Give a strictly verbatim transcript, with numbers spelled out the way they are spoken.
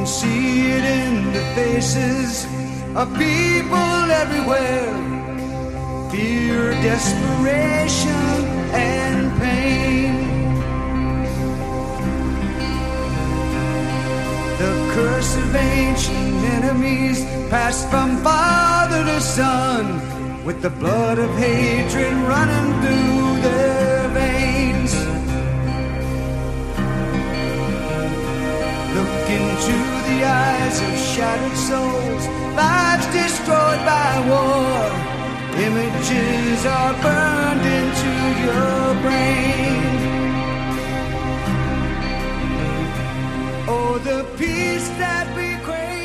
see it in the faces of people everywhere. Fear, desperation, and pain. The curse of ancient enemies passed from father to son, with the blood of hatred running through their veins. Look into the eyes of shattered souls, lives destroyed by war. Images are burned into your brain. Oh, the peace that we crave.